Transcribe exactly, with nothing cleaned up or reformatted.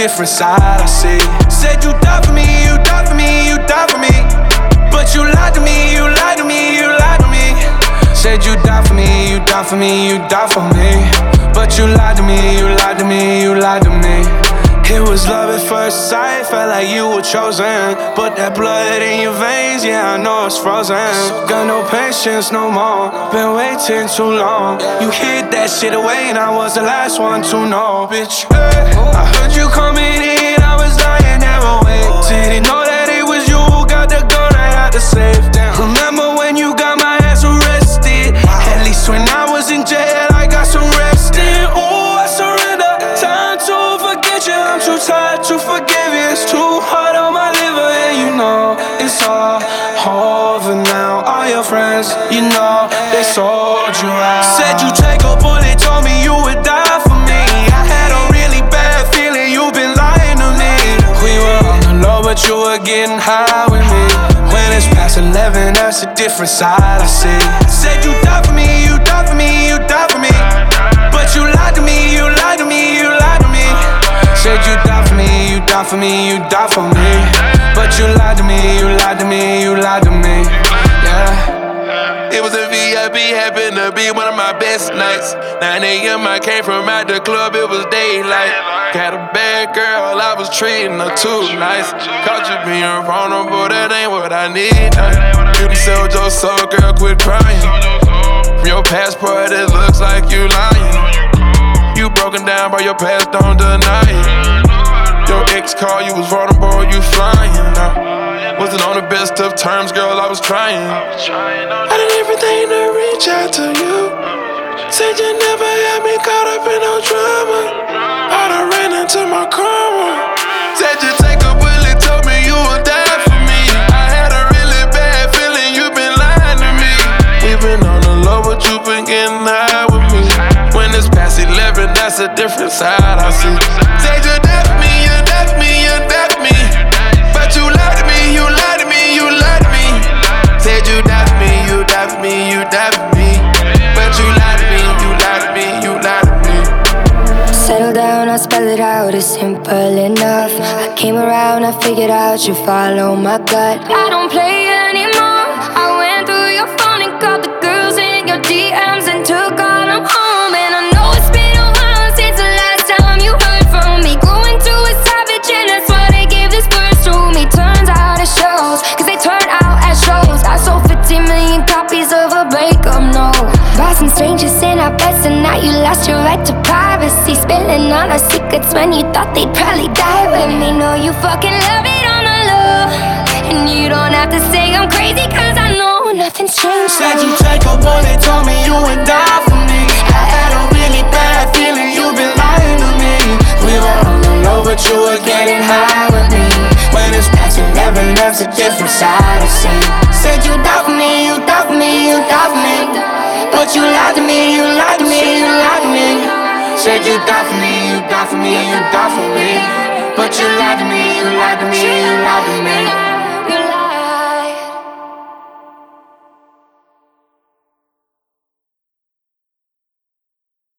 different side I see. Said you died for me, you died for me, you died for me. But you lied to me, you lied to me, you lied to me. Said you died for me, you died for me, you died for me. But you lied to me, you lied to me, you lied to me. It was love at first sight, felt like you were chosen. But that blood in your veins, yeah, I know it's frozen. Got no patience no more, been waiting too long. You hid that shit away and I was the last one to know, bitch. Hey, I heard you coming in, I was lying there awake. Didn't know that it was you who got the gun right out the safe. Remember when you got my ass arrested? At least when I was in jail, I got some rest in. Ooh, I surrender, time to forget you. I'm too tired to forgive you. It's too hard on my liver, and you know it's all over now. All your friends, you know, they sold you out. Said you take a bullet, told me you would die for me. I had a really bad feeling you've been lying to me. We were on the low, but you were getting high with me. When it's past eleven, that's a different side I see. Said you died for me, you died for me, you died for me. But you lied to me, you lied to me, you lied to me. Said you died for me, you died for me, you died for me. But you lied to me, you lied to me, you lied to me. Yeah. It was a V I P, happened to be one of my best nights. nine a.m. I came from out the club, it was daylight. Got a bad girl, I was treating her too nice. Caught you being vulnerable, that ain't what I need. You done sold your soul, girl, quit crying. From your passport, it looks like you lying. You broken down by your past, don't deny it. Your ex called, you was vulnerable, you flying. Now, wasn't on the best of terms, girl, I was trying. I did everything to reach out to you. Said you never had me caught up in no drama. I done ran into my karma. Said you take a bullet, told me you would die for me. I had a really bad feeling you been lying to me. We been on the low, but you been getting high with me. When it's past eleven, that's a different side I see. Said you died for me, you died for me, you died for me. But you lied to me, you lied to me, you lied to me. Said you died for me, you died for me, you died for me. But you lied to me, you lied to me, you lied to me. Settle down, I'll spell it out, it's simple enough. I came around, I figured out you follow my gut. I don't play anymore. I went through your phone and called the girls in your D Ms and took all them home. And I know it's been a while since the last time you heard from me. Grew into a savage and that's why they gave this verse to me. Turns out it shows, cause they turn out as shows. I sold fifty million copies of a breakup, no. Bought some strangers in our beds and now you lost your right to privacy. Spilling all our secrets when you thought they'd probably die with me. Know you fucking love it on the low, and you don't have to say I'm crazy cause I know nothing's changed. Said you take a bullet, told me you would die for me. I had a really bad feeling you've been lying to me. We were on the low, but you were getting high with me. When it's past eleven, that's a different side I see. Said you died for me, you died for me, you died for me. But you lied to me, you lied to me, you lied to me. Said you died for me, you died for me, you died for me. But you lied to me, you lied to me, you lied to me.